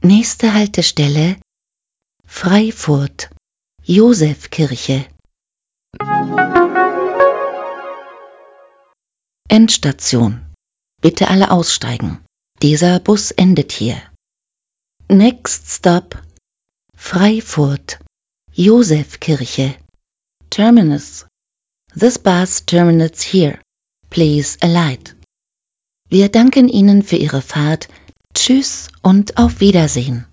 Nächste Haltestelle Freifurt, Josefkirche. Endstation. Bitte alle aussteigen. Dieser Bus endet hier. Next stop Freifurt, Josefkirche. Terminus. This bus terminates here. Please alight. Wir danken Ihnen für Ihre Fahrt. Tschüss und auf Wiedersehen.